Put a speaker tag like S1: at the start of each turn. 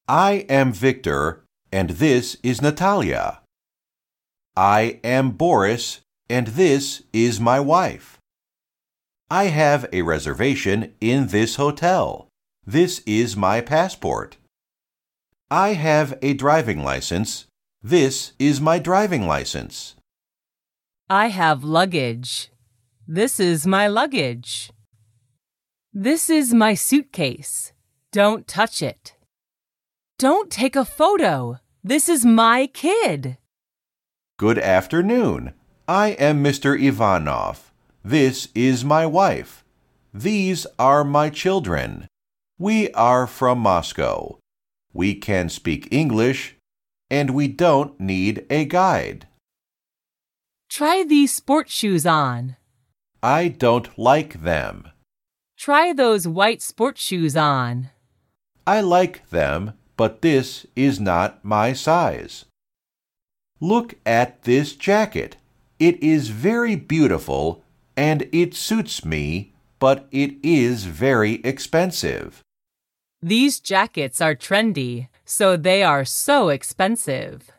S1: I am Victor, and this is Natalia. I am Boris, and this is my wife. I have a reservation in this hotel. This is my passport. I have a driving license. This is my driving license.
S2: I have luggage. This is my luggage. This is my suitcase. Don't touch it. Don't take a photo. This is my kid.
S1: Good afternoon. I am Mr. Ivanov. This is my wife. These are my children. We are from Moscow. We can speak English, and we don't need a guide.
S2: Try these sport shoes on.
S1: I don't like them.
S2: Try those white sport shoes on.
S1: I like them, but this is not my size. Look at this jacket. It is very beautiful, and it suits me, but it is very expensive.
S2: These jackets are trendy, so they are so expensive.